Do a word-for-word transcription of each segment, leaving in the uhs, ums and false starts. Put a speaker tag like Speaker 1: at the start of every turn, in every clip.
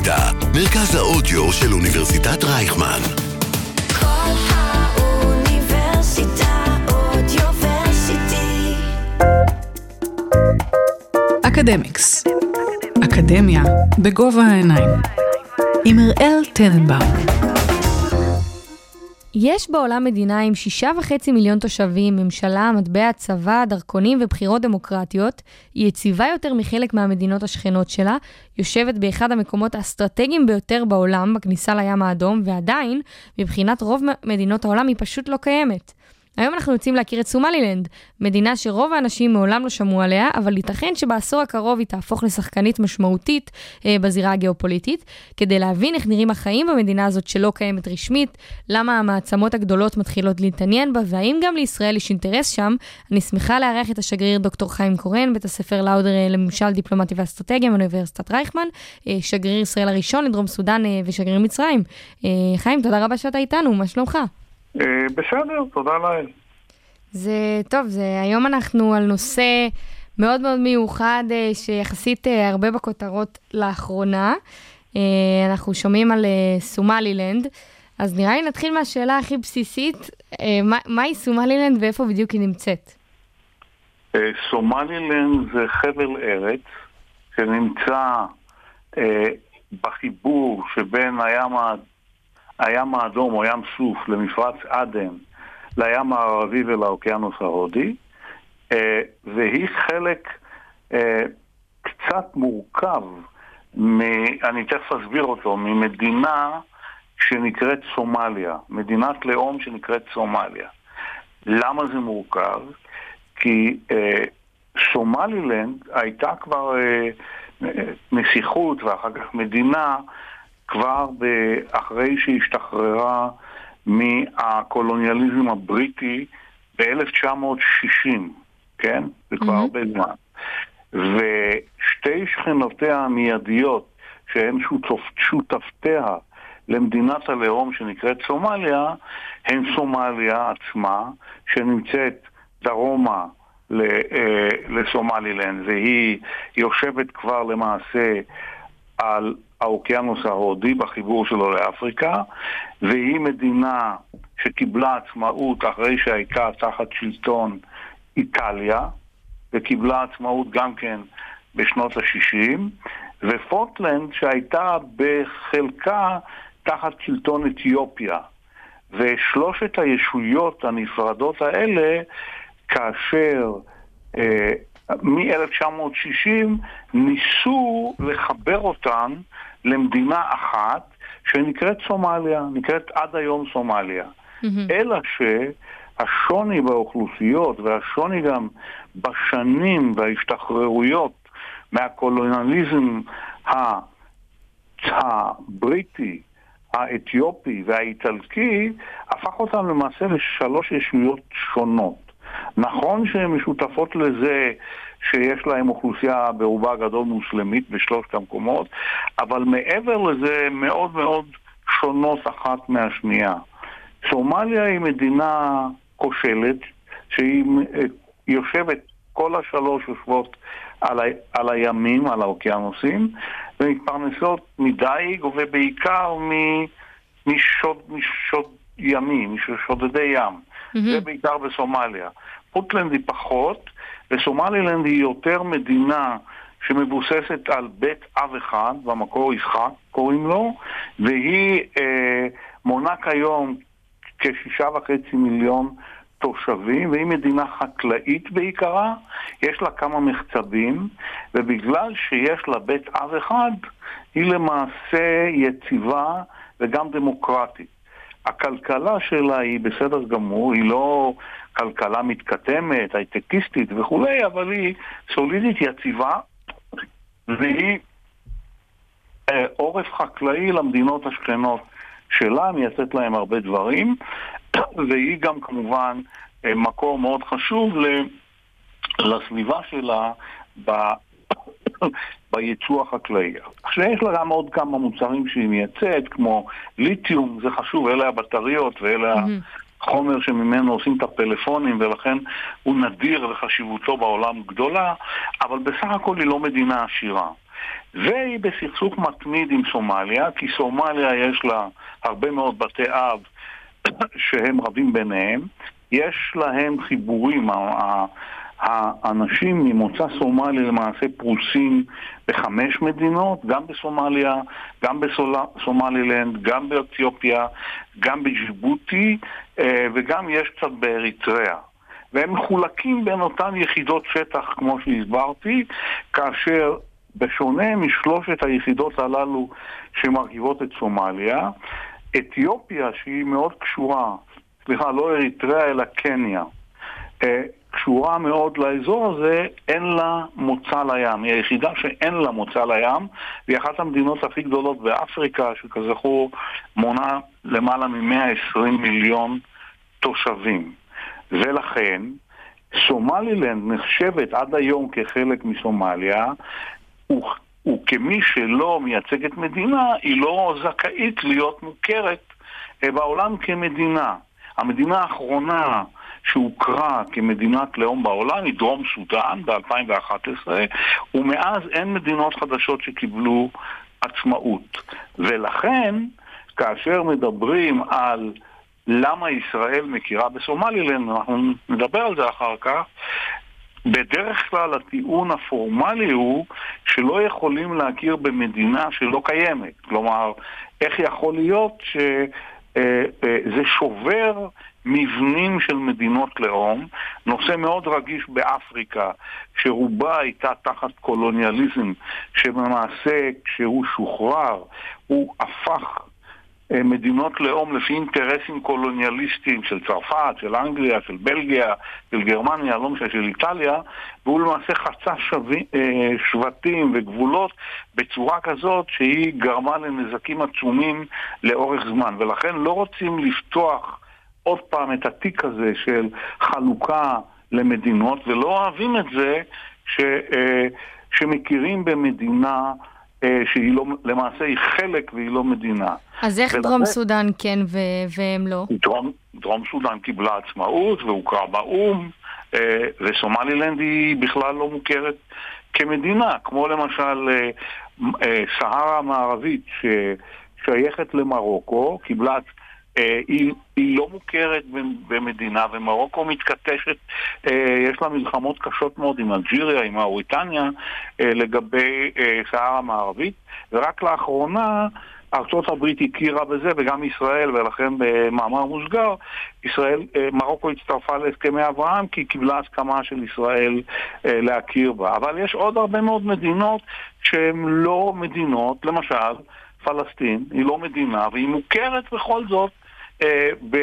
Speaker 1: האוניברסיטה, מרכז האודיו של אוניברסיטת רייכמן.
Speaker 2: כל האוניברסיטה אודיוורסיטי.
Speaker 3: אקדמיקס. אקדמיה בגובה העיניים. עם אראל טננבאום.
Speaker 4: יש בעולם מדינה עם שישה וחצי מיליון תושבים, ממשלה, מטבע, צבא, דרכונים ובחירות דמוקרטיות. היא יציבה יותר מחלק מהמדינות השכנות שלה, יושבת באחד המקומות האסטרטגיים ביותר בעולם, בכניסה לים האדום, ועדיין, מבחינת רוב מדינות העולם, היא פשוט לא קיימת. היום אנחנו יוצאים להכיר את סומלילנד, מדינה שרוב האנשים מעולם לא שמעו עליה, אבל ייתכן שבעשור הקרוב היא תהפוך לשחקנית משמעותית אה, בזירה הגיאופוליטית, כדי להבין איך נראים החיים במדינה הזאת שלא קיימת רשמית, למה המעצמות הגדולות מתחילות להתעניין בה, והאם גם לישראל יש אינטרס שם. אני שמחה לארח את השגריר דוקטור חיים קורן, בית הספר לאודר לממשל דיפלומטי ואסטרטגיה מאוניברסיטת רייכמן, אה, שגריר ישראל הראשון לדרום סודן אה, ושגריר מצרים. אה, חיים, תודה רבה שאתה איתנו, מה שלומך?
Speaker 5: בסדר, תודה לאל.
Speaker 4: זה טוב, זה היום אנחנו על נושא מאוד מאוד מיוחד שיחסית הרבה בכותרות לאחרונה. אנחנו שומעים על סומלילנד, אז נראה לי נתחיל מהשאלה הכי בסיסית, מה, מהי סומלילנד ואיפה בדיוק היא נמצאת?
Speaker 5: סומלילנד זה חבל ארץ שנמצא בחיבור שבין הים הים האדום או ים סוף למפרץ עדן, לים הערבי ולאוקיינוס ההודי, והיא חלק קצת מורכב, אני תכף אסביר אותו, ממדינה שנקראת סומליה, מדינת לאום שנקראת סומליה. למה זה מורכב? כי סומלילנד הייתה כבר נסיכות ואחר כך מדינה, כבר אחרי שהשתחררה מהקולוניאליזם הבריטי ב-אלף תשע מאות שישים, כן? זה כבר הרבה זמן. ושתי שכנותיה המיידיות, שהן שותפתיה למדינת הלאום שנקראת סומליה, הן סומליה עצמה, שנמצאת דרומה לסומלילנד, והיא יושבת כבר למעשה על האוקיינוס ההודי בחיבור שלו לאפריקה, והיא מדינה שקיבלה עצמאות אחרי שהייתה תחת שלטון איטליה, וקיבלה עצמאות גם כן בשנות ה-שישים, ופורטלנד שהייתה בחלקה תחת שלטון אתיופיה. ושלושת הישויות הנפרדות האלה, כאשר אה, מ-אלף תשע מאות שישים ניסו לחבר אותן למדינה אחת שנקראת סומליה, נקראת עד היום סומליה. Mm-hmm. אלא שהשוני באוכלוסיות והשוני גם בשנים וההשתחררויות מהקולוניאליזם הבריטי, האתיופי והאיטלקי, הפך אותם למעשה לשלוש ישויות שונות. נכון שהן משותפות לזה שיש להם אוכלוסייה ברובה גדול מוסלמית בשלושת המקומות, אבל מעבר לזה מאוד מאוד שונות אחת מהשנייה. סומליה היא מדינה כושלת, שהיא יושבת, כל השלוש יושבות על, ה, על הימים, על האוקיינוסים, ומתפרנסות מדייג ובעיקר משוד, משוד ימים, משודדי ים. Mm-hmm. זה בעיקר בסומליה. פורטלנד היא פחות, וסומלילנד היא יותר מדינה שמבוססת על בית אב אחד, במקור ישחק קוראים לו, והיא אה, מונה כיום כשישה וחצי מיליון תושבים, והיא מדינה חקלאית בעיקרה, יש לה כמה מחצבים, ובגלל שיש לה בית אב אחד, היא למעשה יציבה וגם דמוקרטית. הכלכלה שלה היא בסדר גמור, היא לא כלכלה מתקדמת, הייטקיסטית וכולי, אבל היא סולידית יציבה, והיא אה, עורף חקלאי למדינות השכנות שלה, מייצאת להם הרבה דברים, והיא גם כמובן אה, מקור מאוד חשוב לסביבה שלה ב... בייצוא החקלאי. עכשיו יש לה גם עוד כמה מוצרים שהיא מייצאת, כמו ליתיום, זה חשוב, אלה הבטריות ואלה mm-hmm. החומר שממנו עושים את הפלאפונים, ולכן הוא נדיר וחשיבותו בעולם גדולה, אבל בסך הכל היא לא מדינה עשירה. והיא בסכסוך מתמיד עם סומליה, כי סומליה יש לה הרבה מאוד בתי אב שהם רבים ביניהם, יש להם חיבורים, האנשים ממוצא סומלי למעשה פרוסים בחמש מדינות, גם בסומליה, גם בסומלילנד, גם באתיופיה, גם בג'יבוטי, וגם יש קצת באריתריאה. והם מחולקים בין אותן יחידות שטח כמו שהסברתי, כאשר בשונה משלושת היחידות הללו שמרכיבות את סומליה, אתיופיה שהיא מאוד קשורה, סליחה, לא אריתריאה אלא קניה, קשורה מאוד לאזור הזה, אין לה מוצא לים. היא היחידה שאין לה מוצא לים, והיא אחת המדינות הכי גדולות באפריקה, שכזכור מונה למעלה מ-מאה ועשרים מיליון תושבים. ולכן, סומלילנד נחשבת עד היום כחלק מסומליה, וכמי שלא מייצגת מדינה, היא לא זכאית להיות מוכרת בעולם כמדינה. המדינה האחרונה שהוכרה כמדינת לאום בעולם היא דרום סודן ב-אלפיים ואחת עשרה, ומאז אין מדינות חדשות שקיבלו עצמאות. ולכן, כאשר מדברים על למה ישראל מכירה בסומלילנד, אנחנו נדבר על זה אחר כך, בדרך כלל הטיעון הפורמלי הוא שלא יכולים להכיר במדינה שלא קיימת. כלומר, איך יכול להיות שזה שובר מבנים של מדינות לאום, נושא מאוד רגיש באפריקה, שרובה הייתה תחת קולוניאליזם, שבמעשה כשהוא שוחרר, הוא הפך מדינות לאום לפי אינטרסים קולוניאליסטיים של צרפת, של אנגליה, של בלגיה, של גרמניה, לא משנה, של איטליה, והוא למעשה חצה שבי, שבטים וגבולות בצורה כזאת שהיא גרמה לנזקים עצומים לאורך זמן, ולכן לא רוצים לפתוח עוד פעם את התיק הזה של חלוקה למדינות, ולא אוהבים את זה ש, שמכירים במדינה שהיא לא, למעשה היא חלק והיא לא מדינה.
Speaker 4: אז איך דרום סודן כן ו- והם לא?
Speaker 5: דרום, דרום סודן קיבלה עצמאות והוכרה באום, וסומלילנד היא בכלל לא מוכרת כמדינה, כמו למשל סהרה המערבית ששייכת למרוקו, קיבלה, היא, היא לא מוכרת במדינה, ומרוקו מתכתשת, יש לה מלחמות קשות מאוד עם אלג'יריה, עם מאוריטניה, לגבי סהרה המערבית, ורק לאחרונה ארצות הברית הכירה בזה, וגם ישראל, ולכן במאמר מוסגר, ישראל, מרוקו הצטרפה להסכמי אברהם, כי היא קיבלה הסכמה של ישראל להכיר בה. אבל יש עוד הרבה מאוד מדינות שהן לא מדינות, למשל, פלסטין, היא לא מדינה, והיא מוכרת בכל זאת, ב,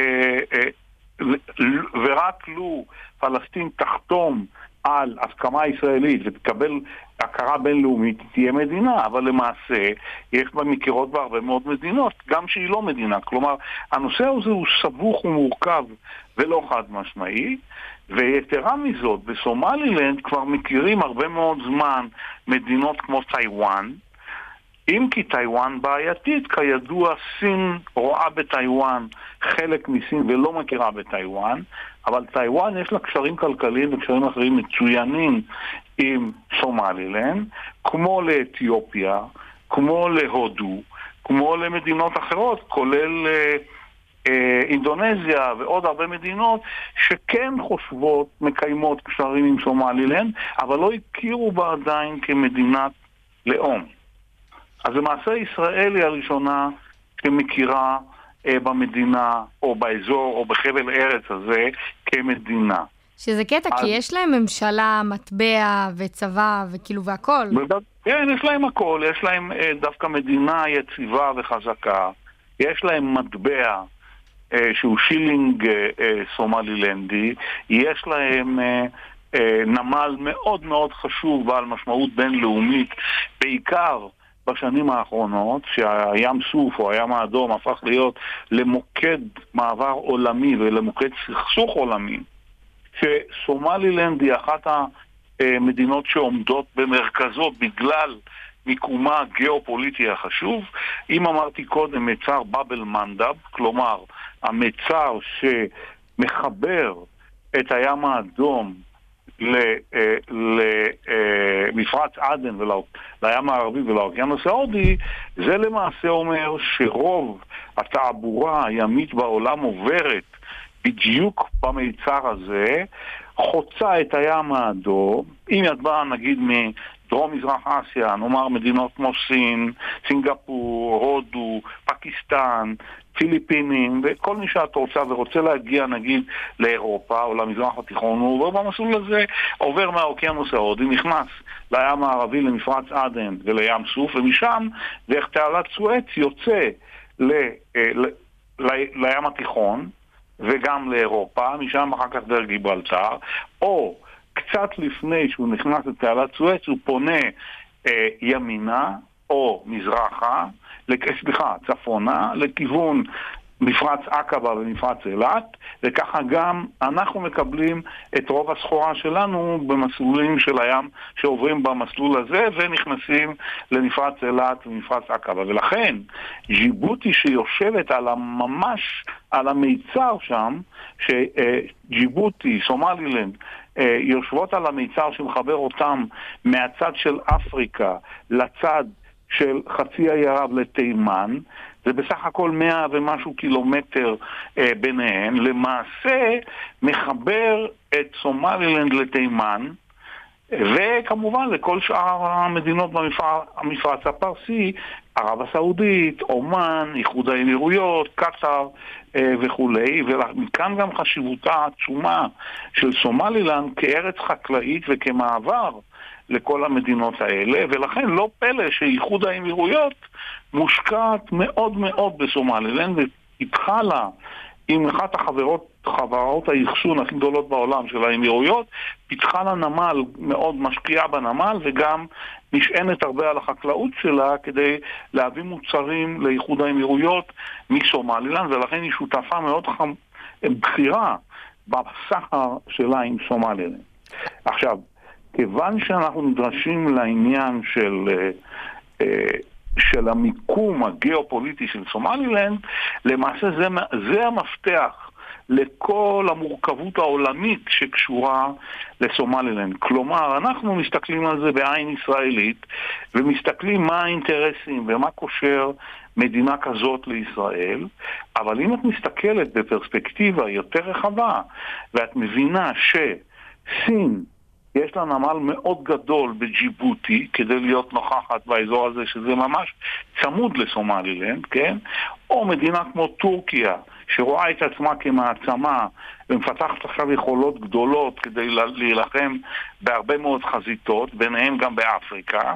Speaker 5: ורק לו פלסטין תחתום על הסכמה ישראלית ותקבל הכרה בינלאומית, תהיה מדינה, אבל למעשה יש בה מכירות בהרבה מאוד מדינות, גם שהיא לא מדינה. כלומר, הנושא הזה הוא סבוך ומורכב ולא חד משמעי, ויתרה מזאת, בסומלילנד כבר מכירים הרבה מאוד זמן מדינות כמו טיואן, אם כי טיואן בעייתית, כידוע סין רואה בטיואן חלק מסין ולא מכירה בטיואן, אבל טיואן יש לה קשרים כלכליים וקשרים אחרים מצוינים עם סומלילנד, כמו לאתיופיה, כמו להודו, כמו למדינות אחרות, כולל אה, אה, אינדונזיה ועוד הרבה מדינות שכן חושבות, מקיימות קשרים עם סומלילנד, אבל לא הכירו בה עדיין כמדינת לאום. אז למעשה ישראל היא הראשונה שמכירה אה, במדינה או באזור או בחבל ארץ הזה כמדינה.
Speaker 4: שזה קטע, אז... כי יש להם ממשלה, מטבע וצבא וכאילו והכל.
Speaker 5: כן, יש להם הכל. יש להם אה, דווקא מדינה יציבה וחזקה. יש להם מטבע אה, שהוא שילינג אה, אה, סומלילנדי. יש להם... אה, נמל מאוד מאוד חשוב בעל משמעות בינלאומית, בעיקר בשנים האחרונות, שהים סוף או הים האדום הפך להיות למוקד מעבר עולמי ולמוקד סכסוך עולמי, שסומלילנד היא אחת המדינות שעומדות במרכזו בגלל מיקומה הגיאופוליטי החשוב. אם אמרתי קודם מצר באבל מנדב, כלומר המצר שמחבר את הים האדום למפרץ עדן ולים הערבי ולאוקיינוס ההודי, זה למעשה אומר שרוב התעבורה הימית בעולם עוברת בדיוק במיצר הזה, חוצה את הים האדום, אם את באה נגיד מדרום מזרח אסיה, נאמר מדינות כמו סין, סינגפור, הודו, פקיסטן, פיליפינים, וכל מי שאת רוצה ורוצה להגיע נגיד לאירופה או למזרח התיכון, הוא עובר במסלול הזה, עובר מהאוקיינוס ההודי, נכנס לים הערבי למפרץ עדן ולים סוף, ומשם דרך תעלת סואץ יוצא ל, ל, ל, לים התיכון וגם לאירופה, משם אחר כך דרך גיברלטר, או קצת לפני שהוא נכנס לתעלת סואץ הוא פונה אה, ימינה או מזרחה, סליחה, צפונה, לכיוון מפרץ עקבה ומפרץ אילת, וככה גם אנחנו מקבלים את רוב הסחורה שלנו במסלולים של הים שעוברים במסלול הזה ונכנסים למפרץ אילת ומפרץ עקבה. ולכן ג'יבוטי שיושבת על ממש על המיצר שם, שג'יבוטי, סומלילנד, יושבות על המיצר שמחבר אותם מהצד של אפריקה לצד של חצי האי ערב לתימן, זה בסך הכל מאה ומשהו קילומטר אה, ביניהן, למעשה מחבר את סומלילנד לתימן, וכמובן לכל שאר המדינות במפרץ, המפרץ הפרסי, ערב הסעודית, אומן, איחוד האמירויות, קטר אה, וכולי, ומכאן גם חשיבותה העצומה של סומלילנד כארץ חקלאית וכמעבר לכל המדינות האלה, ולכן לא פלא שאיחוד האמירויות מושקעת מאוד מאוד בסומלילנד, והתחלה עם אחת החברות, חברות היחסון הכי גדולות בעולם של האמירויות, פיתחה לה נמל, מאוד משקיעה בנמל, וגם נשענת הרבה על החקלאות שלה כדי להביא מוצרים לאיחוד האמירויות מסומלילנד, ולכן היא שותפה מאוד חמ... בחירה בסחר שלה עם סומלילנד. עכשיו, כיוון שאנחנו נדרשים לעניין של, של המיקום הגיאופוליטי של סומלילנד, למעשה זה, זה המפתח לכל המורכבות העולמית שקשורה לסומלילנד. כלומר, אנחנו מסתכלים על זה בעין ישראלית, ומסתכלים מה האינטרסים ומה קושר מדינה כזאת לישראל, אבל אם את מסתכלת בפרספקטיבה יותר רחבה, ואת מבינה שסין יש לה נמל מאוד גדול בג'יבוטי, כדי להיות נוכחת באזור הזה, שזה ממש צמוד לסומלילנד, כן? או מדינה כמו טורקיה, שרואה את עצמה כמעצמה, ומפתחת עכשיו יכולות גדולות כדי להילחם בהרבה מאוד חזיתות, ביניהם גם באפריקה,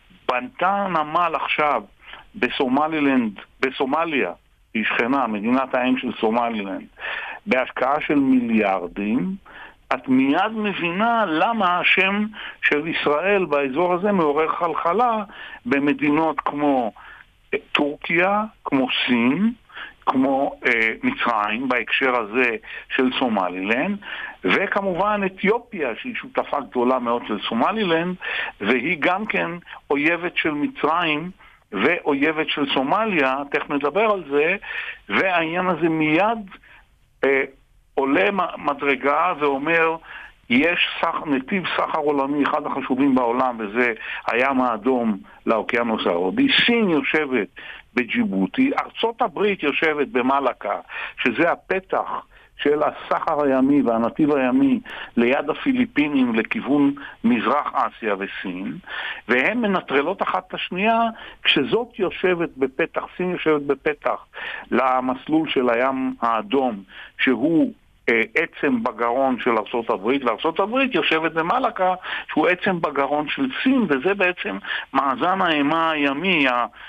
Speaker 5: בנתה נמל עכשיו בסומלילנד, בסומליה, היא שכנה, מדינת האם של סומלילנד, בהשקעה של מיליארדים, את מיד מבינה למה השם של ישראל באזור הזה מעורר חלחלה במדינות כמו טורקיה, כמו סין, כמו אה, מצרים בהקשר הזה של סומלילנד, וכמובן אתיופיה שהיא שותפה גדולה מאוד של סומלילנד, והיא גם כן אויבת של מצרים ואויבת של סומליה, תכף נדבר על זה, והעניין הזה מיד אה, עולה מדרגה ואומר, יש סח, נתיב סחר עולמי, אחד החשובים בעולם, וזה הים האדום לאוקיינוס ההודי. סין יושבת בג'יבוטי, ארצות הברית יושבת במלאקה, שזה הפתח של הסחר הימי והנתיב הימי ליד הפיליפינים לכיוון מזרח אסיה וסין, והן מנטרלות אחת את השנייה, כשזאת יושבת בפתח, סין יושבת בפתח למסלול של הים האדום, שהוא עצם בגרון של ארצות הברית, וארצות הברית יושבת במלאקה שהוא עצם בגרון של סין, וזה בעצם מאזן האימה הימי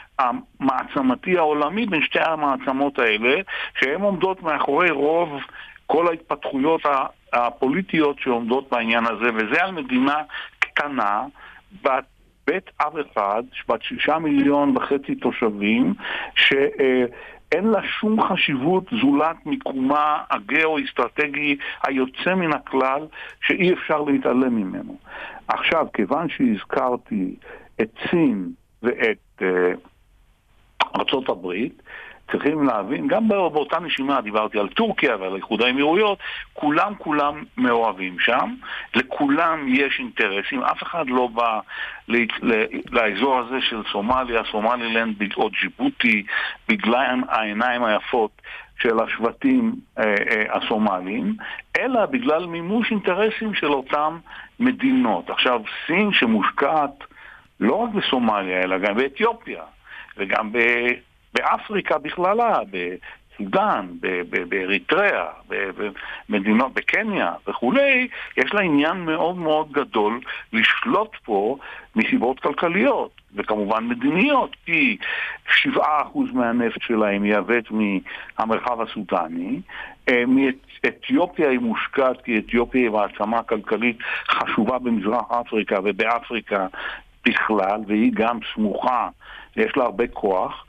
Speaker 5: המעצמתי העולמי בין שתי המעצמות האלה, שהן עומדות מאחורי רוב כל ההתפתחויות הפוליטיות שעומדות בעניין הזה, וזה על מדינה קטנה בת בית אב אחד, בת שישה מיליון וחצי תושבים, ש אין לה שום חשיבות זולת מיקומה הגאו-אסטרטגי היוצא מן הכלל שאי אפשר להתעלם ממנו. עכשיו, כיוון שהזכרתי את סין ואת uh, ארצות הברית, צריכים להבין, גם באותה נשימה דיברתי על טורקיה ועל איחוד האמירויות, כולם כולם מאוהבים שם, לכולם יש אינטרסים, אף אחד לא בא לאזור הזה של סומליה, סומלילנד או ג'יבוטי, בגלל העיניים היפות של השבטים אה, אה, הסומליים, אלא בגלל מימוש אינטרסים של אותם מדינות. עכשיו, סין שמושקעת לא רק בסומליה, אלא גם באתיופיה, וגם ב... באפריקה בכללה, בסודן, באריתריאה, במדינות, בקניה וכולי, יש לה עניין מאוד מאוד גדול לשלוט פה מסיבות כלכליות, וכמובן מדיניות, כי שבעה אחוז מהנפט שלהם יעבט מהמרחב הסודני, מאתיופיה היא מושקעת, כי אתיופיה היא מעצמה כלכלית חשובה במזרח אפריקה ובאפריקה בכלל, והיא גם סמוכה, יש לה הרבה כוח,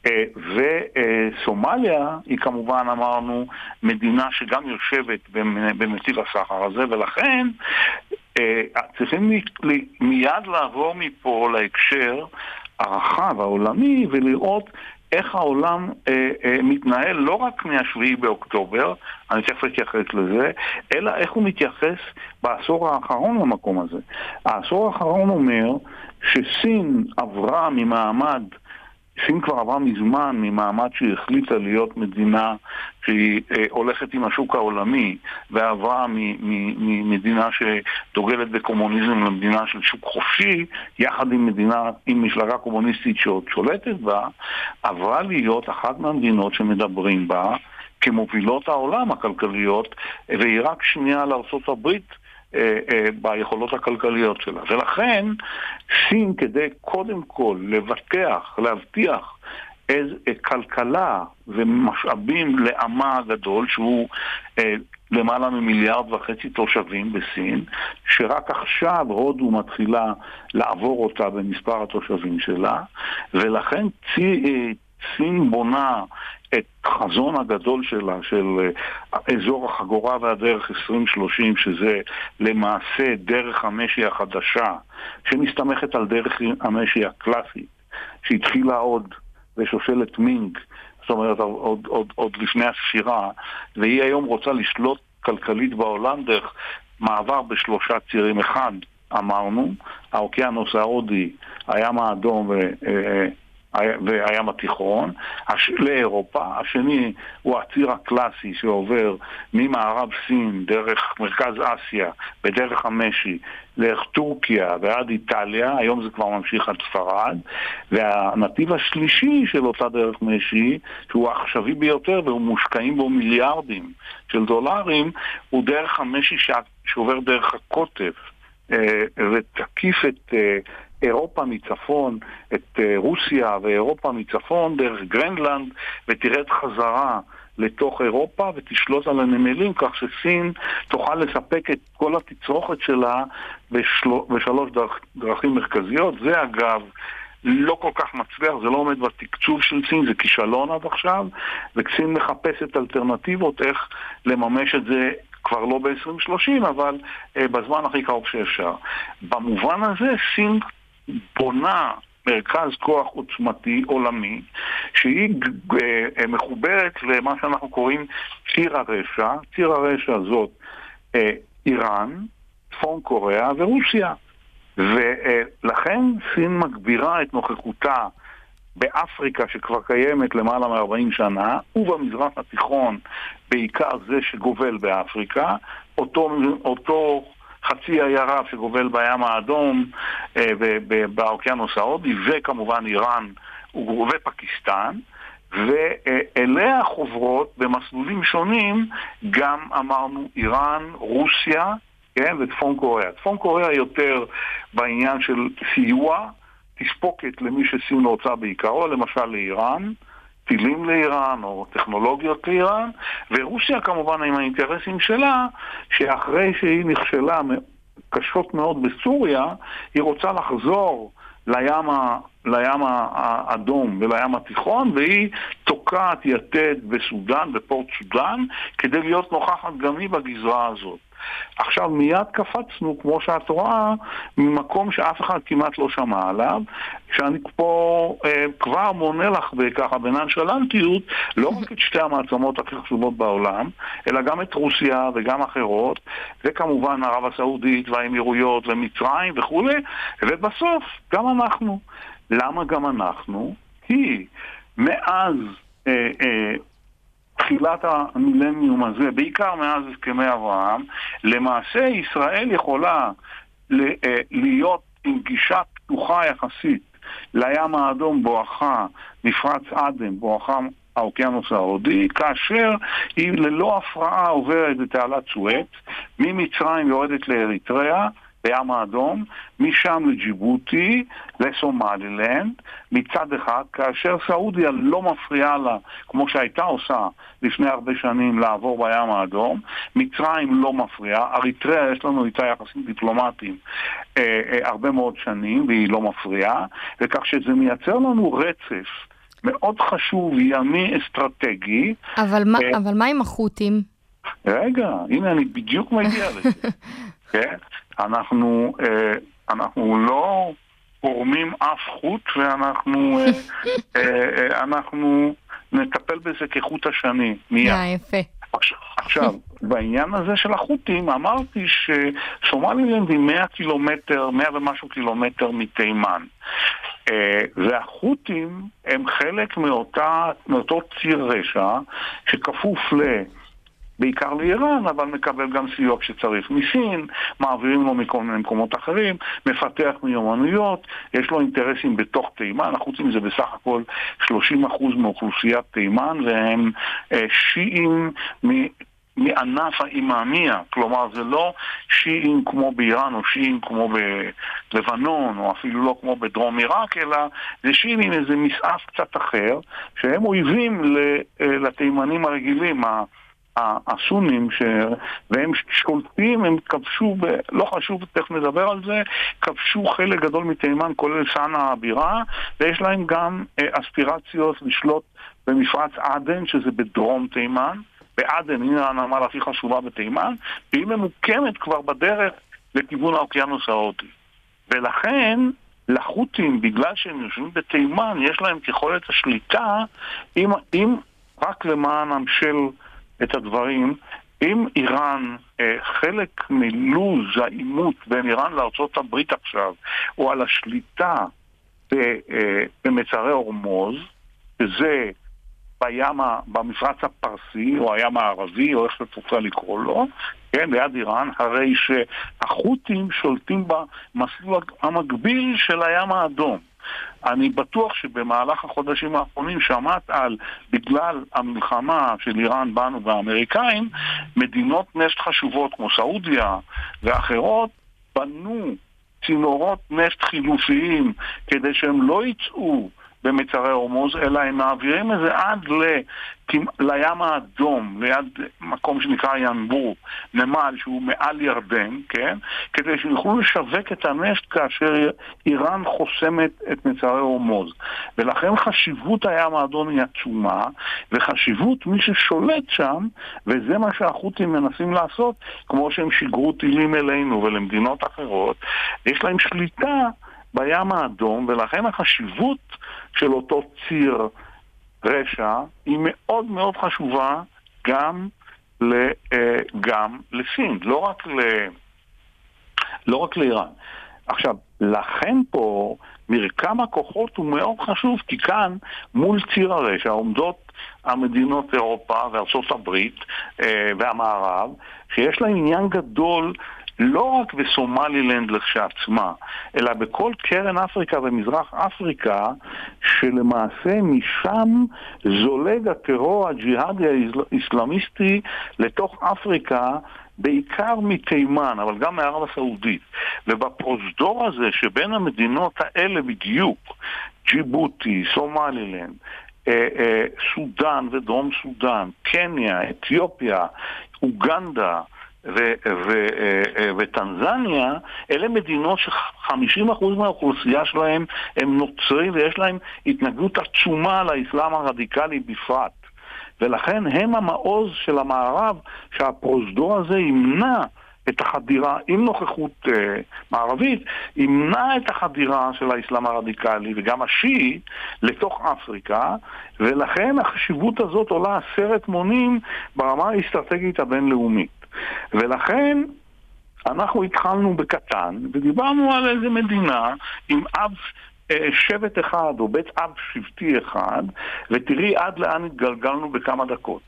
Speaker 5: וסומליה היא כמובן, אמרנו, מדינה שגם יושבת במסיב הסחר הזה, ולכן צריכים מיד לעבור מפה להקשר הרחב העולמי ולראות איך העולם אה, אה, מתנהל לא רק מהשביעי באוקטובר, אני תכף אתייחס לזה, אלא איך הוא מתייחס בעשור האחרון למקום הזה. העשור האחרון אומר שסין עברה ממעמד, סין כבר עברה מזמן ממעמד שהיא החליטה להיות מדינה שהיא אה, הולכת עם השוק העולמי, ועברה ממדינה שדוגלת בקומוניזם למדינה של שוק חופשי, יחד עם מדינה, עם מפלגה קומוניסטית שעוד שולטת בה, עברה להיות אחת מהמדינות שמדברים בה כמובילות העולם הכלכליות, והיא רק שנייה לארצות הברית אה, אה, ביכולות הכלכליות שלה. ולכן סין, כדי קודם כל לבטח, להבטיח איזו כלכלה ומשאבים לעמה הגדול, שהוא אה, למעלה ממיליארד וחצי תושבים בסין, שרק עכשיו הודו מתחילה לעבור אותה במספר התושבים שלה, ולכן צי, סין בונה את חזון הגדול שלה, של אזור החגורה והדרך עשרים שלושים, שזה למעשה דרך המשי החדשה, שמסתמכת על דרך המשי הקלאסית, שהתחילה עוד בשושלת מינג, זאת אומרת עוד, עוד, עוד לפני הספירה, והיא היום רוצה לשלוט כלכלית בעולם דרך מעבר בשלושה צירים. אחד, אמרנו, האוקיינוס ההודי, הים האדום ו... והים התיכון, הש... לאירופה. השני הוא הציר הקלאסי שעובר ממערב סין דרך מרכז אסיה בדרך המשי דרך טורקיה ועד איטליה, היום זה כבר ממשיך עד ספרד, והנתיב השלישי של אותה דרך משי, שהוא העכשווי ביותר והוא מושקעים בו מיליארדים של דולרים, הוא דרך המשי שעובר דרך הקוטב ותקיף את אירופה מצפון, את רוסיה ואירופה מצפון דרך גרנלנד, ותרד חזרה לתוך אירופה ותשלוט על הנמלים, כך שסין תוכל לספק את כל התצרוכת שלה בשל... בשלוש דרכ... דרכים מרכזיות. זה אגב לא כל כך מצליח, זה לא עומד בתקצוב של סין, זה כישלון עד עכשיו, וסין מחפשת אלטרנטיבות איך לממש את זה כבר לא ב-עשרים שלושים, אבל אה, בזמן הכי קרוב שאפשר. במובן הזה סין בונה מרכז כוח עוצמתי עולמי, שהיא אה, מחוברת למה שאנחנו קוראים ציר הרשע. ציר הרשע זאת אה, איראן, צפון קוריאה ורוסיה. ולכן סין מגבירה את נוכחותה באפריקה שכבר קיימת למעלה מ-ארבעים שנה, ובמזרח התיכון בעיקר זה שגובל באפריקה, אותו, אותו חצי הירח שגובל בים האדום ובאוקיינוס ההודי, וכמובן איראן ופקיסטן, ואליה חוברות במסלולים שונים גם אמרנו איראן, רוסיה, כן, וצפון קוריאה. צפון קוריאה יותר בעניין של סיוע, תספוקת למי שסין רוצה בעיקרו, למשל לאיראן, טילים לאיראן או טכנולוגיות לאיראן, ורוסיה כמובן עם האינטרסים שלה, שאחרי שהיא נכשלה קשות מאוד בסוריה, היא רוצה לחזור לים לים האדום ולים התיכון, והיא תוקעת יתד בסודן, בפורט סודן, כדי להיות נוכחת גם היא בגזרה הזאת. עכשיו מיד קפצנו, כמו שאת רואה, ממקום שאף אחד כמעט לא שמע עליו, שאני פה אה, כבר מונה לך בככה בנונשלנטיות, לא רק את שתי המעצמות הכי חשובות בעולם, אלא גם את רוסיה וגם אחרות, וכמובן ערב הסעודית והאמירויות ומצרים וכו', ובסוף גם אנחנו. למה גם אנחנו? כי מאז אה, אה, תחילת המילניום הזה, בעיקר מאז הסכמי אברהם, למעשה ישראל יכולה להיות עם גישה פתוחה יחסית לים האדום בואכה מפרץ עדן, בואכה האוקיינוס ההודי, כאשר היא ללא הפרעה עוברת את תעלת סואץ, ממצרים יורדת לאריתריאה, בים האדום, משם לג'יבוטי, לסומלילנד, מצד אחד, כאשר סעודיה לא מפריעה לה, כמו שהייתה עושה לפני הרבה שנים, לעבור בים האדום, מצרים לא מפריעה, אריתריאה יש לנו איתה יחסים דיפלומטיים אה, אה, הרבה מאוד שנים, והיא לא מפריעה, וכך שזה מייצר לנו רצף מאוד חשוב, ימי אסטרטגי.
Speaker 4: אבל מה, אה, אבל מה עם החות'ים?
Speaker 5: רגע, הנה אני בדיוק מגיע לזה. כן? אנחנו, אה, אנחנו לא פורמים אף חוט, ואנחנו אה, אה, אנחנו נטפל בזה כחוט השני. מיד.
Speaker 4: אה, יפה.
Speaker 5: עכשיו, עכשיו, בעניין הזה של החוטים, אמרתי שסומלילנד היא מאה קילומטר, מאה ומשהו קילומטר מתימן. אה, והחוטים הם חלק מאותה, מאותו ציר רשע שכפוף ל... בעיקר לאיראן, אבל מקבל גם סיוע כשצריך מסין, מעבירים לו מכל מיני מקומות אחרים, מפתח מיומנויות, יש לו אינטרסים בתוך תימן, החוצים זה בסך הכל שלושים אחוז מאוכלוסיית תימן, והם אה, שיעים מ... מענף האימאמיה, כלומר זה לא שיעים כמו באיראן או שיעים כמו בלבנון או אפילו לא כמו בדרום עיראק, אלא זה שיעים עם איזה מסעף קצת אחר, שהם אויבים לתימנים הרגילים, הסונים, ש... והם שולטים, הם כבשו, ב... לא חשוב, תכף נדבר על זה, כבשו חלק גדול מתימן, כולל סאנה הבירה, ויש להם גם אה, אספירציות לשלוט במפרץ עדן, שזה בדרום תימן, בעדן, הנה הנמל הכי חשובה בתימן, והיא ממוקמת כבר בדרך לכיוון האוקיינוס ההודי. ולכן, לחות'ים, בגלל שהם יושבים בתימן, יש להם כיכולת השליטה, אם, אם רק למען המשל את הדברים, אם איראן, אה, חלק מלוז העימות בין איראן לארצות הברית עכשיו, או על השליטה ב, אה, במצרי הורמוז, שזה בים, במפרץ הפרסי, או הים הערבי, או איך שאתה רוצה לקרוא לו, כן, ליד איראן, הרי שהחות'ים שולטים במסלול המקביל של הים האדום. אני בטוח שבמהלך החודשים האחרונים שמעת על, בגלל המלחמה של איראן בנו והאמריקאים, מדינות נפט חשובות כמו סעודיה ואחרות בנו צינורות נפט חילופיים כדי שהם לא יצאו במצרי הורמוז, אלא הם מעבירים את זה עד ל... לים האדום, ליד מקום שנקרא ינבור, נמל שהוא מעל ירדן, כן? כדי שיוכלו לשווק את הנפט כאשר איראן חוסמת את מצרי הורמוז. ולכן חשיבות הים האדום היא עצומה, וחשיבות מי ששולט שם, וזה מה שהחות'ים מנסים לעשות, כמו שהם שיגרו טילים אלינו ולמדינות אחרות, יש להם שליטה בים האדום, ולכן החשיבות של אותו ציר רשע היא מאוד מאוד חשובה גם, ל, גם לסין, לא רק, ל, לא רק לאיראן. עכשיו, לכן פה מרקם הכוחות הוא מאוד חשוב, כי כאן מול ציר הרשע עומדות המדינות אירופה וארצות הברית והמערב, שיש להם עניין גדול לא רק בסומלילנד לכשעצמה, אלא בכל קרן אפריקה ומזרח אפריקה, שלמעשה משם זולג הטרור הג'יהאדי האסלאמיסטי לתוך אפריקה, בעיקר מתימן, אבל גם מערב הסעודית. ובפרוזדור הזה שבין המדינות האלה בדיוק, ג'יבוטי, סומלילנד, סודן ודרום סודן, קניה, אתיופיה, אוגנדה, ו- ו- וטנזניה, אלה מדינות ש-חמישים אחוז מהאוכלוסייה שלהם הם נוצרים, ויש להם התנגדות עצומה לאסלאם הרדיקלי בפרט. ולכן הם המעוז של המערב שהפרוזדור הזה ימנע את החדירה, עם נוכחות uh, מערבית, ימנע את החדירה של האסלאם הרדיקלי וגם השיעי לתוך אפריקה, ולכן החשיבות הזאת עולה עשרת מונים ברמה האסטרטגית הבינלאומית. ולכן אנחנו התחלנו בקטן ודיברנו על איזה מדינה עם אב שבט אחד או בית אב שבטי אחד, ותראי עד לאן התגלגלנו בכמה דקות.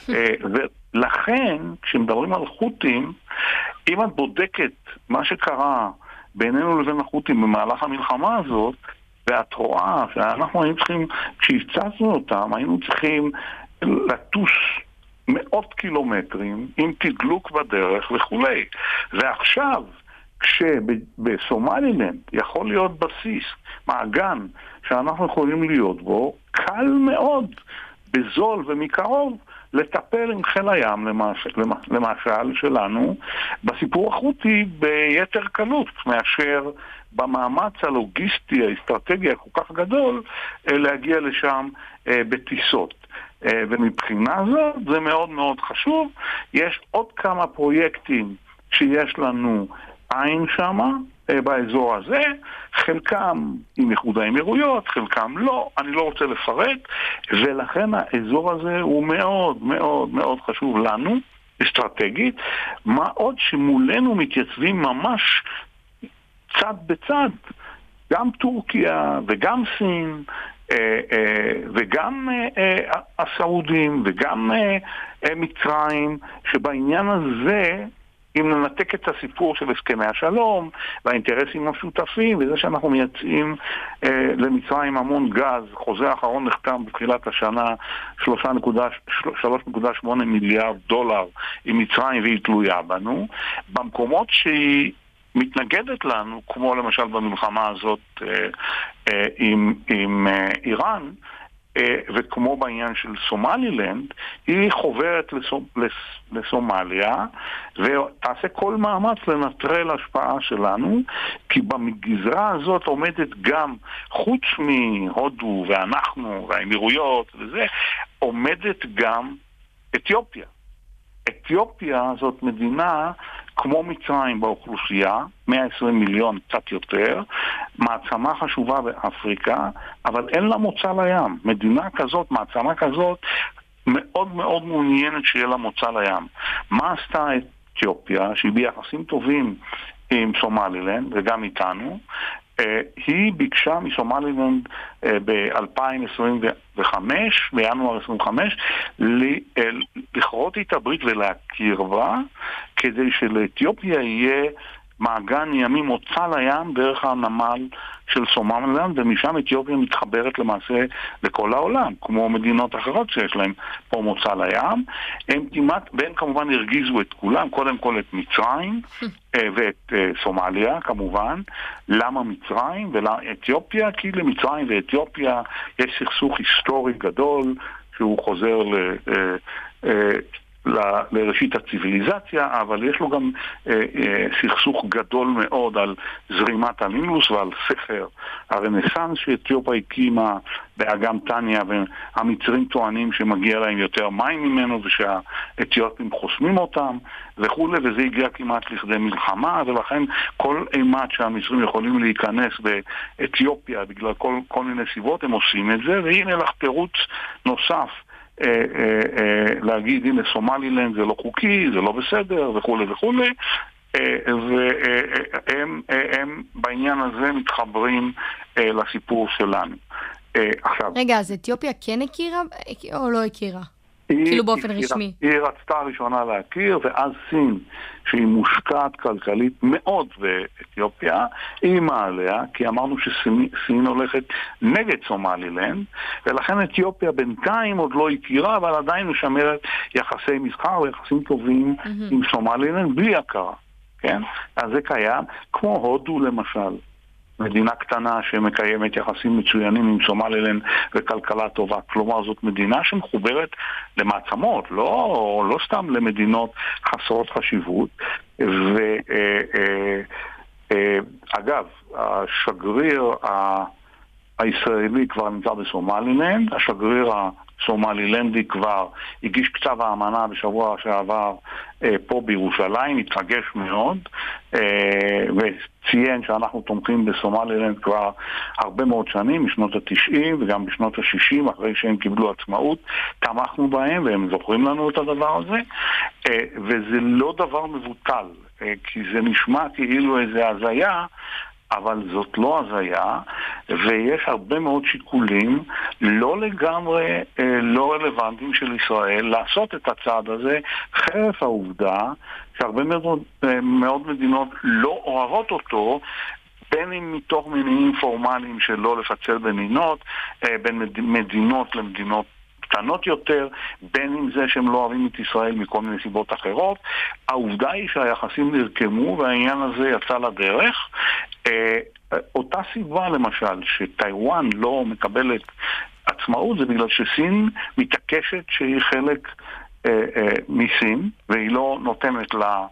Speaker 5: ולכן, כשמדברים על חות'ים, אם את בודקת מה שקרה בינינו לבין החות'ים במהלך המלחמה הזאת, ואת רואה שאנחנו היינו צריכים, כשהפצצנו אותם, היינו צריכים לטוס מאות קילומטרים עם תדלוק בדרך וכולי. ועכשיו, כשבסומלילנד יכול להיות בסיס, מעגן שאנחנו יכולים להיות בו, קל מאוד, בזול ומקרוב, לטפל עם חיל הים, למשל, למשל שלנו, בסיפור החותי ביתר קלות, מאשר במאמץ הלוגיסטי, האסטרטגי הכל כך גדול, להגיע לשם בטיסות. ומבחינה זאת זה מאוד מאוד חשוב. יש עוד כמה פרויקטים שיש לנו עין שמה, באזור הזה, חלקם עם איחוד האמירויות, חלקם לא, אני לא רוצה לפרט, ולכן האזור הזה הוא מאוד מאוד מאוד חשוב לנו, אסטרטגית, מה עוד שמולנו מתייצבים ממש צד בצד, גם טורקיה וגם סין, וגם הסעודים וגם מצרים, שבעניין הזה אם ננתק את הסיפור של הסכמי השלום והאינטרסים המשותפים וזה שאנחנו מייצאים אה, למצרים המון גז, חוזה האחרון נחתם בתחילת השנה שלוש נקודה שמונה מיליארד דולר עם מצרים והיא תלויה בנו, במקומות שהיא מתנגדת לנו, כמו למשל במלחמה הזאת אה, אה, עם, עם אה, איראן, וכמו בעניין של סומלילנד, היא חוברת לסומליה ותעשה כל מאמץ לנטרל השפעה שלנו, כי בגזרה הזאת עומדת גם, חוץ מהודו ואנחנו והאמירויות וזה, עומדת גם אתיופיה. אתיופיה זאת מדינה כמו מצרים באוכלוסייה, מאה ועשרים מיליון קצת יותר, מעצמה חשובה באפריקה, אבל אין לה מוצא לים. מדינה כזאת, מעצמה כזאת, מאוד מאוד מעוניינת שיהיה לה מוצא לים. מה עשתה אתיופיה, שהיא ביחסים טובים עם סומלילנד וגם איתנו? היא ביקשה מסומלילנד ב-אלפיים עשרים וחמש, בינואר עשרים וחמש, לכרות איתה ברית ולהכיר בה, כדי שלאתיופיה יהיה מעגן ימי מוצא לים דרך הנמל של סומלילנד, ומשם אתיופיה מתחברת למעשה לכל העולם, כמו מדינות אחרות שיש להם פה מוצא לים. הם כמעט, והם כמובן הרגיזו את כולם, קודם כל את מצרים ואת סומליה כמובן. למה מצרים ולמה אתיופיה? כי למצרים ואתיופיה יש סכסוך היסטורי גדול שהוא חוזר ל... ל- לראשית הציביליזציה, אבל יש לו גם אה, אה, סכסוך גדול מאוד על זרימת הנילוס ועל סכר הרנסנס שאתיופיה הקימה באגם טניה, והמצרים טוענים שמגיע להם יותר מים ממנו ושהאתיופים חוסמים אותם וכו', וזה הגיע כמעט לכדי מלחמה, ולכן כל אימת שהמצרים יכולים להיכנס באתיופיה בגלל כל, כל מיני סיבות הם עושים את זה, והנה לך פירוץ נוסף אה, אה, אה, להגיד הנה סומלילנד זה לא חוקי, זה לא בסדר וכו' וכו', אה, והם אה, הם בעניין הזה מתחברים אה, לסיפור שלנו. אה, עכשיו,
Speaker 4: רגע, אז אתיופיה כן הכירה או לא הכירה?
Speaker 5: היא,
Speaker 4: כאילו באופן
Speaker 5: היא,
Speaker 4: רשמי.
Speaker 5: היא רצתה ראשונה להכיר, ואז סין, שהיא מושקעת כלכלית מאוד באתיופיה, היא מעליה, כי אמרנו שסין הולכת נגד סומלילנד, ולכן אתיופיה בינתיים עוד לא הכירה, אבל עדיין משמרת יחסי מסחר ויחסים טובים mm-hmm. עם סומלילנד בלי הכרה, כן? אז זה קיים, כמו הודו למשל. מדינה קטנה שמקיימת יחסים מצוינים עם סומלילנד וכלכלה טובה. כלומר, זאת מדינה שמחוברת למעצמות, לא, לא סתם למדינות חסרות חשיבות. ואגב, השגריר הישראלי כבר נמצא בסומלילנד, השגריר הסומלילנדי כבר הגיש כתב האמנה בשבוע שעבר אה, פה בירושלים, התרגש מאוד, אה, וציין שאנחנו תומכים בסומלילנד כבר הרבה מאוד שנים, משנות ה-תשעים וגם בשנות ה-שישים, אחרי שהם קיבלו עצמאות, תמכנו בהם והם זוכרים לנו את הדבר הזה, אה, וזה לא דבר מבוטל, אה, כי זה נשמע כאילו איזה הזיה, אבל זאת לא הזיה, ויש הרבה מאוד שיקולים לא לגמרי לא רלוונטיים של ישראל לעשות את הצעד הזה, חרף העובדה שהרבה מאוד, מאוד מדינות לא אוהבות אותו, בין אם מתוך מניעים פורמליים של לא לפצל במינות, בין מדינות למדינות קטנות יותר, בין אם זה שהם לא אוהבים את ישראל מכל מיני סיבות אחרות. העובדה היא שהיחסים נרקמו והעניין הזה יצא לדרך. אותה סיבה למשל שטיואן לא מקבלת עצמאות זה בגלל שסין מתעקשת שהיא חלק מסין והיא לא נותנת לה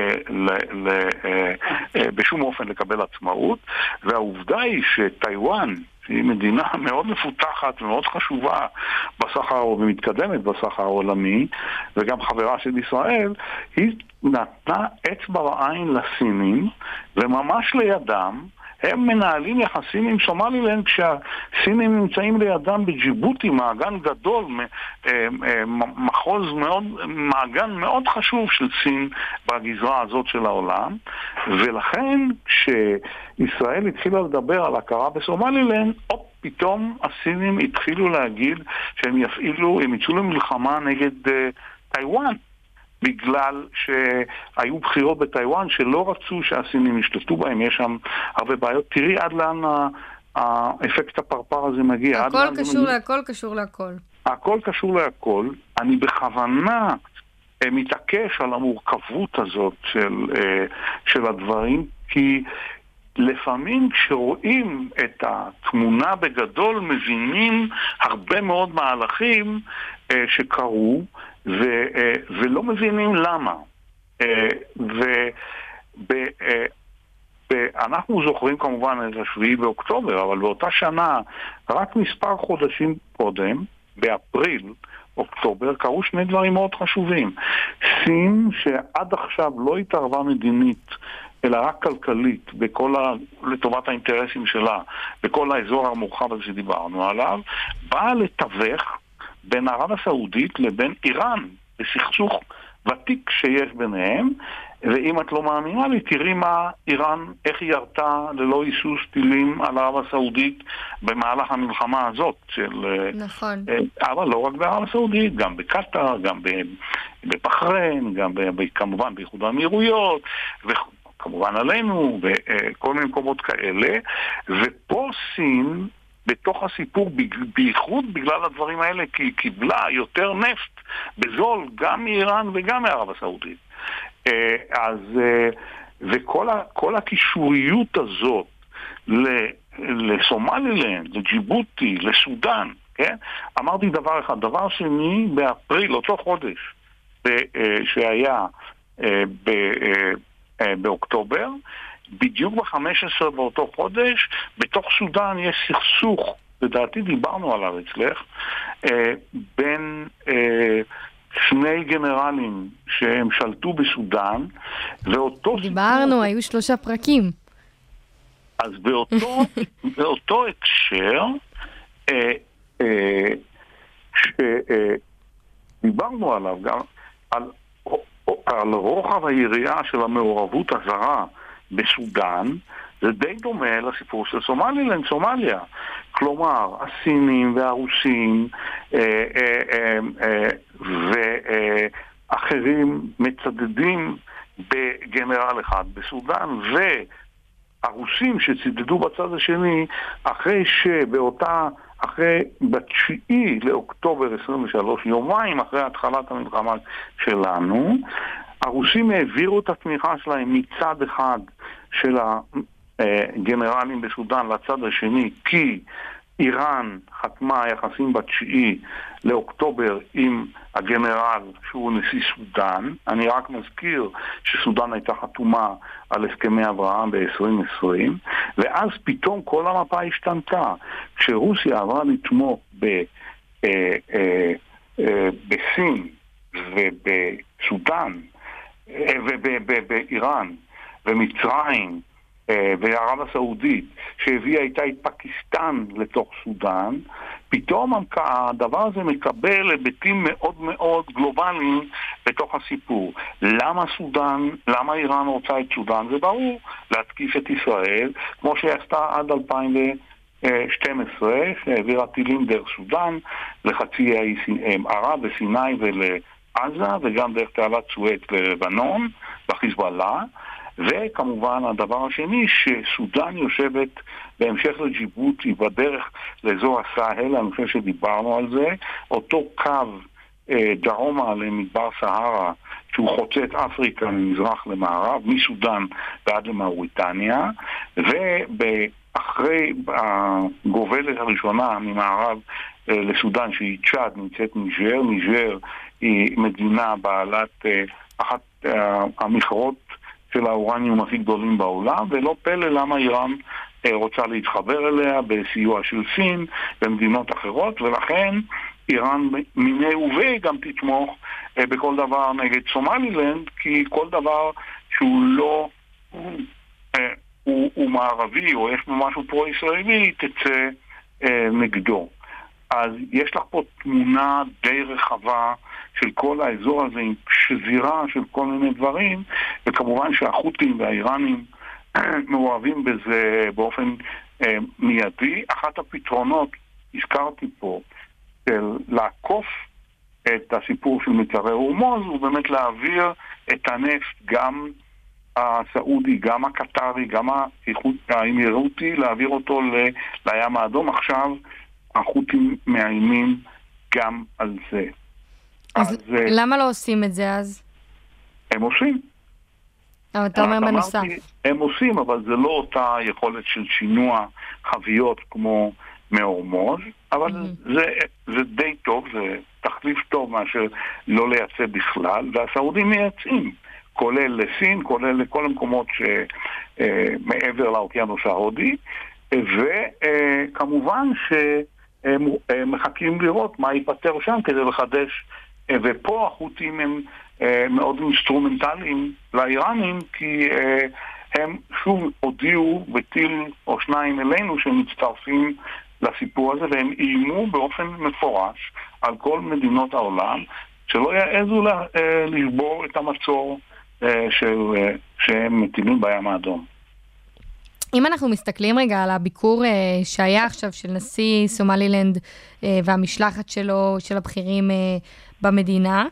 Speaker 5: בשום אופן לקבל עצמאות, והעובדה היא שטיואן שהיא מדינה מאוד מפותחת ומאוד חשובה בסחר ומתקדמת בסחר העולמי וגם חברה של ישראל, היא נתנה אצבע בעין לסינים וממש לידם הם מנהלים יחסים עם סומלילנד כשהסינים נמצאים לידם בג'יבוטי, מעגן גדול, מחוז מאוד, מעגן מאוד חשוב של סין בגזרה הזאת של העולם, ולכן כשישראל התחילה לדבר על הכרה בסומלילנד, אופ, פתאום הסינים התחילו להגיד שהם יפעילו, הם יצאו למלחמה נגד טיואן. בגלל שהיו בחירות בטיואן שלא רצו שהסינים ישלטו בהם, יש שם הרבה בעיות. תראי עד לאן האפקט הפרפר הזה מגיע.
Speaker 4: הכל קשור להכל, קשור להכל.
Speaker 5: הכל קשור להכל. אני בכוונה מתעקש על המורכבות הזאת של, של הדברים, כי לפעמים כשרואים את התמונה בגדול מבינים הרבה מאוד מהלכים שקרו, ו, ולא מבינים למה. ואנחנו זוכרים כמובן את השביעי באוקטובר, אבל באותה שנה, רק מספר חודשים קודם, באפריל, אוקטובר, קרו שני דברים מאוד חשובים. סין, שעד עכשיו לא התערבה מדינית, אלא רק כלכלית, בכל ה... לטובת האינטרסים שלה, בכל האזור המורחב הזה שדיברנו עליו, באה לתווך בין ערב הסעודית לבין איראן, בסכסוך ותיק שיש ביניהם, ואם את לא מאמינה לי, תראי מה איראן, איך היא ירתה ללא היסוס טילים על ערב הסעודית במהלך המלחמה הזאת של...
Speaker 4: נכון.
Speaker 5: אבל לא רק בערב הסעודית, גם בקטר, גם בבחריין, גם כמובן באיחוד האמירויות, וכמובן עלינו, וכל מיני מקומות כאלה, ופה סין... בתוך הסיפור, בייחוד בגלל הדברים האלה, כי היא קיבלה יותר נפט בזול, גם מאיראן וגם מערב הסעודית. אז, וכל הקישוריות הזאת לסומלילנד, לג'יבוטי, לסודן, כן? אמרתי דבר אחד. דבר שני, באפריל, אותו חודש, שהיה באוקטובר, בדיוק ב-חמישה עשר באותו חודש, בתוך סודן יש סכסוך, לדעתי דיברנו עליו אצלך, אה, בין אה, שני גנרלים שהם שלטו בסודן, ואותו...
Speaker 4: דיברנו, סיפור, היו שלושה פרקים.
Speaker 5: אז באותו, באותו הקשר, אה, אה, שדיברנו אה, עליו גם, על, על רוחב היריעה של המעורבות הזרה, בסודן, זה די דומה לסיפור של סומלילנד, סומליה. כלומר, הסינים והרוסים אה, אה, אה, ואחרים מצדדים בגנרל אחד בסודן, והרוסים שצידדו בצד השני, אחרי שבאותה, אחרי בתשיעי לאוקטובר עשרים ושלוש, יומיים אחרי התחלת המלחמה שלנו, הרוסים העבירו את התמיכה שלהם מצד אחד של גנרלים בסודן לצד השני, כי איראן חתמה יחסים בתשיעי לאוקטובר עם הגנרל שהוא נשיא סודן. אני רק מזכיר שסודן הייתה חתומה על הסכמי אברהם ב-עשרים עשרים, ואז פתאום כל המפה השתנתה. כשרוסיה עברה לתמוך ב, אה, אה, אה, בסין ובסודן אה, ובאיראן ומצרים וערב הסעודית, שהביאה איתה את פקיסטן לתוך סודן, פתאום הדבר הזה מקבל היבטים מאוד מאוד גלובליים בתוך הסיפור. למה סודן, למה איראן רוצה את סודן? זה ברור, להתקיף את ישראל, כמו שעשתה עד אלפיים ושתים עשרה, שהעבירה טילים דרך סודן, לחצי האי ערב וסיני ולעזה, וגם דרך תעלת סואץ ללבנון, בחיזבאללה. וכמובן הדבר השני, שסודן יושבת בהמשך לג'יבוטי בדרך לאזור הסהל, אני חושב שדיברנו על זה, אותו קו אה, דרומה למדבר סהרה, שהוא חוצה את אפריקה ממזרח למערב, מסודן ועד למאוריטניה, ואחרי הגובלת הראשונה ממערב אה, לסודן, שהיא צ'אד, נמצאת ניג'ר. ניג'ר היא מדינה בעלת אה, אחת אה, המכרות של האורניום הכי גדולים בעולם, ולא פלא למה איראן רוצה להתחבר אליה בסיוע של סין ומדינות אחרות, ולכן איראן מיני ובי גם תתמוך בכל דבר נגד סומלילנד, כי כל דבר שהוא לא הוא, הוא מערבי או יש משהו פרו-ישראלי תצא נגדו. אז יש לך פה תמונה די רחבה של כל האזור הזה עם שזירה של כל מיני דברים, וכמובן שהחות'ים והאיראנים מעורבים בזה באופן אה, מיידי. אחת הפתרונות, הזכרתי פה, של לעקוף את הסיפור של מצרי הורמוז, הוא באמת להעביר את הנפט גם הסעודי, גם הקטרי, גם האמירותי, להעביר אותו ל- לים האדום. עכשיו החות'ים מאיימים גם על זה.
Speaker 4: אז, אז למה לא עושים את זה אז?
Speaker 5: הם עושים.
Speaker 4: אבל אתה אומר בנוסף.
Speaker 5: הם עושים, אבל זה לא אותה יכולת של שינוע חביות כמו מהורמוז, אבל mm-hmm. זה, זה די טוב, זה תחליף טוב מאשר לא לייצא בכלל, והסעודים מייצאים, כולל לסין, כולל לכל המקומות שמעבר לאוקיינוס ההודי, וכמובן שהם מחכים לראות מה ייפטר שם כדי לחדש, ופה החות'ים הם מאוד אינסטרומנטליים לאיראנים, כי הם שוב הודיעו בטיל או שניים אלינו שהם מצטרפים לסיפור הזה, והם איימו באופן מפורש על כל מדינות העולם שלא יעזו לשבור את המצור שהם מטילים בים האדום.
Speaker 4: אם אנחנו מסתכלים רגע על הביקור שהיה עכשיו של נשיא סומלילנד והמשלחת שלו, של הבכירים במדינה,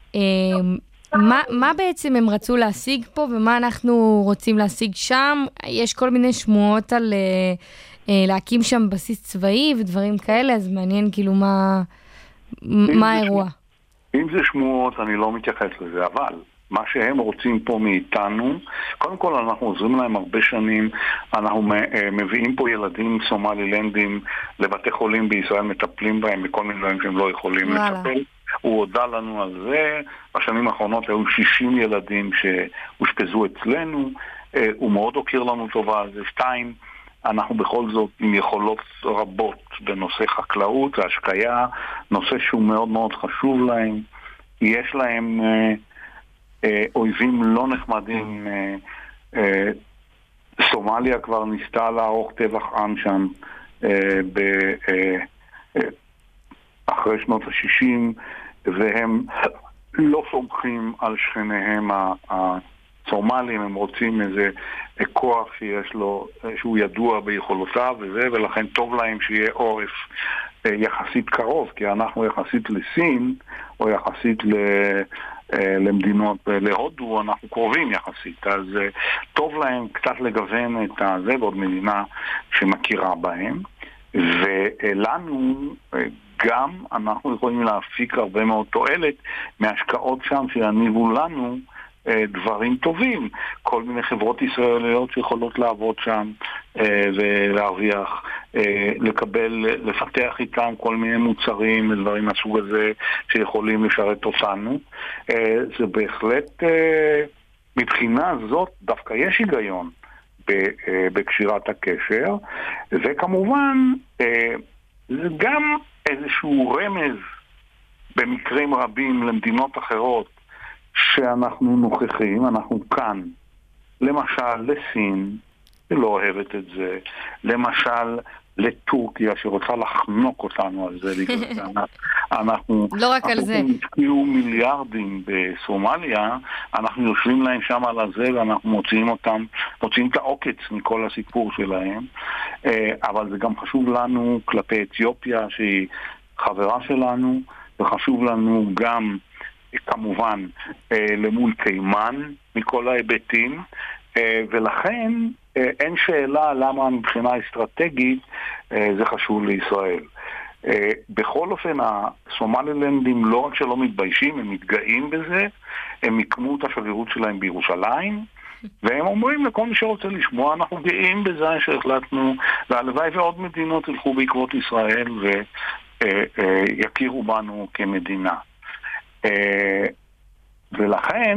Speaker 4: מה, מה בעצם הם רצו להשיג פה ומה אנחנו רוצים להשיג שם? יש כל מיני שמועות על להקים שם בסיס צבאי ודברים כאלה, אז מעניין כאילו מה, מה האירוע.
Speaker 5: אם זה שמועות אני לא מתייחס לזה, אבל מה שהם רוצים פה מאיתנו, קודם כל אנחנו עוזרים להם הרבה שנים, אנחנו מביאים פה ילדים סומלילנדים לבתי חולים בישראל, מטפלים בהם בכל מיני דברים שהם לא יכולים לטפל. הוא הודע לנו על זה, בשנים האחרונות היו שישים ילדים שהושפזו אצלנו, הוא מאוד הוקיר לנו טובה על זה. שתיים, אנחנו בכל זאת עם יכולות רבות בנושא חקלאות והשקיה, נושא שהוא מאוד מאוד חשוב להם. יש להם אה, אה, אויבים לא נחמדים, אה, אה, סומליה כבר ניסתה לערוך טבח עם שם אה, ב, אה, אה, אחרי שנות ה-שישים, והם לא סומכים על שכניהם הסומלים, הם רוצים איזה כוח שיש לו, שהוא ידוע ביכולותיו וזה, ולכן טוב להם שיהיה עורף יחסית קרוב, כי אנחנו יחסית לסין, או יחסית למדינות, להודו, אנחנו קרובים יחסית, אז טוב להם קצת לגוון את זה, ועוד מדינה שמכירה בהם, ולנו גם אנחנו יכולים להפיק הרבה מאוד תועלת מהשקעות שם שיניבו לנו דברים טובים. כל מיני חברות ישראליות שיכולות לעבוד שם ולהרוויח, לקבל, לפתח איתם כל מיני מוצרים ודברים מהסוג הזה שיכולים לשרת אותנו. זה בהחלט, מבחינה זאת דווקא יש היגיון בקשירת הקשר, וכמובן זה גם איזשהו רמז במקרים רבים למדינות אחרות שאנחנו נוכחים, אנחנו כאן, למשל לסין, שלא אוהבת את זה, למשל לטורקיה שרוצה לחנוק אותנו על זה, אנחנו
Speaker 4: לא רק על זה.
Speaker 5: אנחנו השקיעו מיליארדים בסומליה, אנחנו יושבים להם שם על הזה ואנחנו מוציאים אותם, מוציאים את העוקץ מכל הסיפור שלהם, אבל זה גם חשוב לנו כלפי אתיופיה שהיא חברה שלנו, וחשוב לנו גם כמובן למול תימן מכל ההיבטים, ולכן אין שאלה למה מבחינה אסטרטגית זה חשוב לישראל. בכל אופן, הסומלילנדים לא רק שלא מתביישים, הם מתגאים בזה, הם יקמו את השגרירות שלהם בירושלים, והם אומרים לכל מי שרוצה לשמוע, אנחנו גאים בזה שהחלטנו, והלוואי ועוד מדינות ילכו בעקבות ישראל ויכירו בנו כמדינה. ולכן,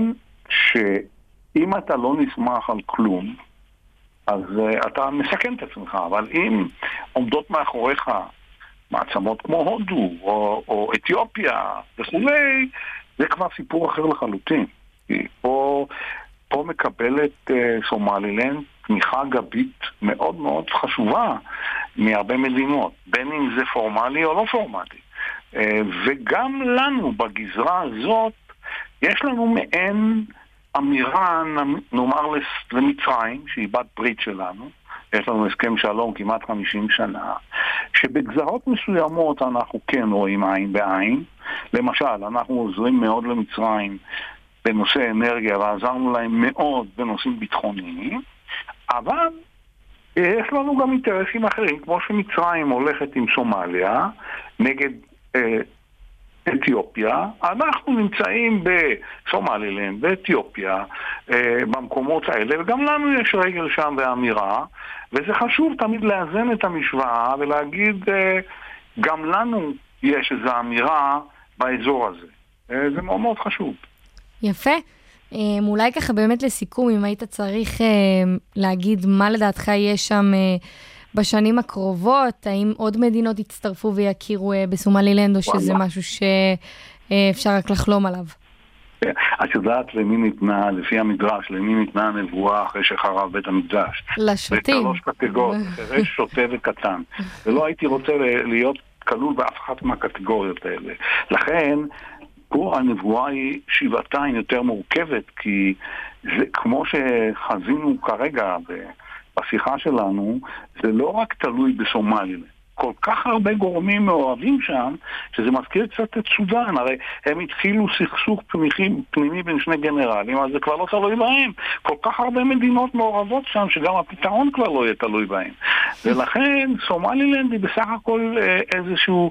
Speaker 5: שאם אתה לא נסמך על כלום, אז uh, אתה מסכן את עצמך, אבל אם עומדות מאחוריך מעצמות כמו הודו או, או אתיופיה וכולי, זה כבר סיפור אחר לחלוטין. פה, פה מקבלת uh, סומלילנד תמיכה גבית מאוד מאוד חשובה מהרבה מדינות, בין אם זה פורמלי או לא פורמלי. Uh, וגם לנו בגזרה הזאת יש לנו מעין אמירה, נאמר למצרים, שהיא בת ברית שלנו, יש לנו הסכם שלום כמעט חמישים שנה, שבגזרות מסוימות אנחנו כן רואים עין בעין. למשל, אנחנו עוזרים מאוד למצרים בנושא אנרגיה, ועזרנו להם מאוד בנושאים ביטחוניים, אבל יש לנו גם אינטרסים אחרים, כמו שמצרים הולכת עם סומליה, נגד אה, אתיופיה, אנחנו נמצאים בסומלילנד, באתיופיה, במקומות האלה, וגם לנו יש רגל שם באמירה, וזה חשוב תמיד לאזן את המשוואה ולהגיד, גם לנו יש איזו אמירה באזור הזה. זה מאוד מאוד חשוב.
Speaker 4: יפה. אולי ככה באמת לסיכום, אם היית צריך להגיד מה לדעתך יש שם בשנים הקרובות, האם עוד מדינות יצטרפו ויכירו בסומלילנד, או שזה משהו שאפשר רק לחלום עליו?
Speaker 5: את יודעת למי ניתנה, לפי המדרש, למי ניתנה הנבואה אחרי שחרב בית המקדש?
Speaker 4: לשוטים.
Speaker 5: בשלוש קטגוריות, חירש, שוטה וקטן. ולא הייתי רוצה להיות כלול באף אחת מהקטגוריות האלה. לכן, פה הנבואה היא שבעתיים יותר מורכבת, כי זה כמו שחזינו כרגע ב... בשיחה שלנו, זה לא רק תלוי בסומלילנד. כל כך הרבה גורמים מעורבים שם, שזה מזכיר קצת את סודן. הרי הם התחילו סכסוך פנימי, פנימי בין שני גנרלים, אז זה כבר לא תלוי בהם. כל כך הרבה מדינות מעורבות שם, שגם הפתרון כבר לא יהיה תלוי בהם. ולכן סומלילנד היא בסך הכל איזשהו,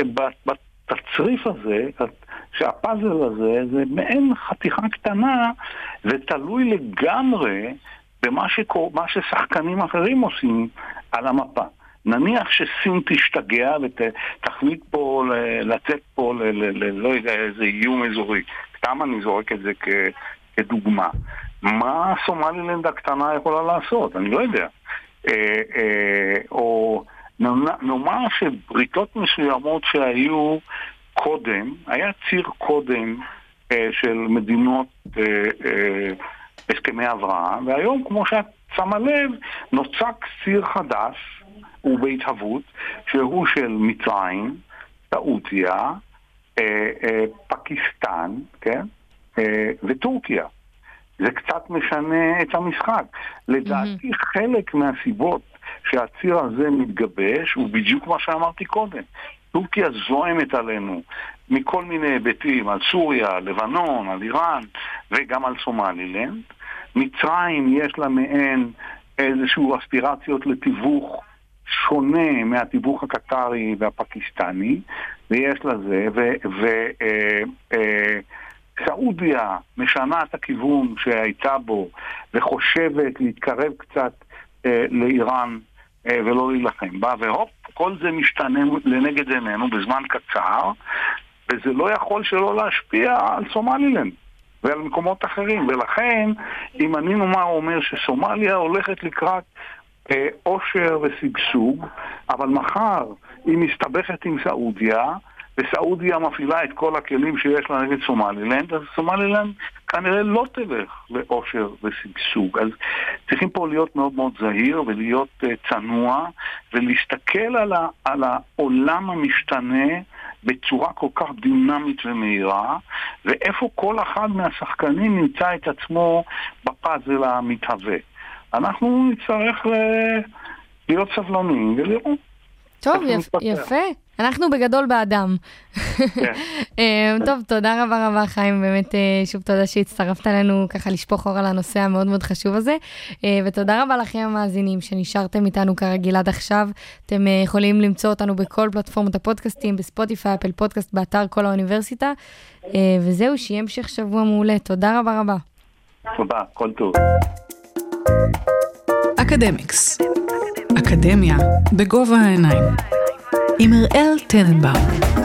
Speaker 5: בתצריף הזה, שהפאזל הזה, זה מעין חתיכה קטנה, ותלוי לגמרי במה שקור... מה ששחקנים אחרים עושים על המפה. נניח שסין תשתגע ותחליט פה לצאת פה ל... ל... ל... לא יודע, איזה איום אזורי. סתם אני זורק את זה כ... כדוגמה. מה סומלילנד הקטנה יכולה לעשות? אני לא יודע. אה, אה, או נאמר שבריתות מסוימות שהיו קודם, היה ציר קודם אה, של מדינות אה, אה, הסכמי אברהם, והיום, כמו שאת שמה לב, נוצק ציר חדש ובהתהוות, שהוא של מצרים, סעודיה, אה, אה, פקיסטן, כן? אה, וטורקיה. זה קצת משנה את המשחק. לדעתי, mm-hmm. חלק מהסיבות שהציר הזה מתגבש, הוא בדיוק מה שאמרתי קודם. טורקיה זוהמת עלינו מכל מיני היבטים, על סוריה, לבנון, על איראן, וגם על סומלילנד. מצרים יש לה מעין איזשהו אספירציות לתיווך שונה מהתיווך הקטרי והפקיסטני, ויש לה זה, סעודיה משנה את הכיוון שהייתה בו וחושבת להתקרב קצת אה, לאיראן אה, ולא להילחם בה, והופ, כל זה משתנה לנגד עינינו בזמן קצר, וזה לא יכול שלא להשפיע על סומלילנד ועל מקומות אחרים. ולכן, אם אני נאמר אומר שסומליה הולכת לקראת אה, עושר וסגסוג, אבל מחר היא מסתבכת עם סעודיה, וסעודיה מפעילה את כל הכלים שיש לה נגד סומלילנד, אז סומלילנד כנראה לא תלך לעושר וסגסוג. אז צריכים פה להיות מאוד מאוד זהיר ולהיות uh, צנוע, ולהסתכל על, ה, על העולם המשתנה בצורה כל כך דינמית ומהירה, ואיפה כל אחד מהשחקנים נמצא את עצמו בפאזל המתהווה. אנחנו נצטרך ל- להיות סבלניים ולראות.
Speaker 4: טוב, יפ, יפה. אנחנו בגדול באדם.
Speaker 5: כן.
Speaker 4: טוב, תודה רבה רבה חיים, באמת שוב תודה שהצטרפת אלינו ככה לשפוך אור על הנושא המאוד מאוד חשוב הזה, ותודה רבה לכם המאזינים שנשארתם איתנו כרגיל עד עכשיו. אתם יכולים למצוא אותנו בכל פלטפורמות הפודקאסטים, בספוטיפיי, אפל פודקאסט, באתר כל האוניברסיטה, וזהו, שיהיה המשך שבוע מעולה. תודה רבה רבה.
Speaker 5: תודה, כל טוב.
Speaker 3: אקדמיקס, אקדמיה בגובה העיניים, עם אראל טננבאום.